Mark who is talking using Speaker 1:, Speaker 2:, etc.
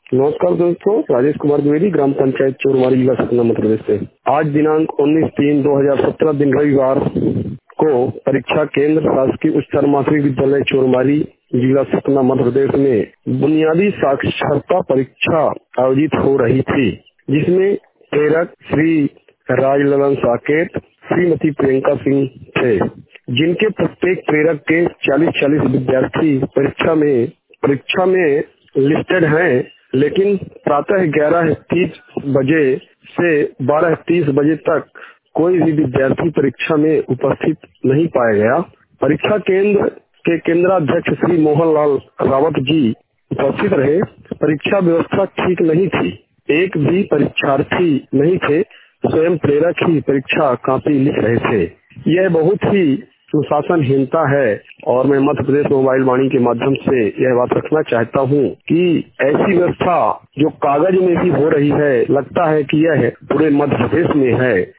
Speaker 1: नमस्कार दोस्तों, राजेश कुमार द्विवेदी, ग्राम पंचायत चोरमारी, जिला सतना, मध्य प्रदेश से। आज दिनांक 19/3/2017 दिन रविवार को परीक्षा केंद्र शासकीय उच्चतर माध्यमिक विद्यालय चोरमारी, जिला सतना, मध्य प्रदेश में बुनियादी साक्षरता परीक्षा आयोजित हो रही थी, जिसमें प्रेरक श्री राजललन साकेत, श्रीमती प्रियंका सिंह थे, जिनके प्रत्येक प्रेरक के 40-40 विद्यार्थी परीक्षा में लिस्टेड हैं, लेकिन प्रातः 11:30 बजे से 12:30 बजे तक कोई भी विद्यार्थी परीक्षा में उपस्थित नहीं पाया गया। परीक्षा केंद्र के केंद्राध्यक्ष श्री मोहनलाल रावत जी उपस्थित रहे। परीक्षा व्यवस्था ठीक नहीं थी, एक भी परीक्षार्थी नहीं थे, स्वयं प्रेरक ही परीक्षा कॉपी लिख रहे थे। यह बहुत ही सुशासनहीनता है और मैं मध्य प्रदेश मोबाइल वाणी के माध्यम से यह बात रखना चाहता हूं कि ऐसी व्यवस्था जो कागज में भी हो रही है, लगता है कि यह पूरे मध्य प्रदेश में है।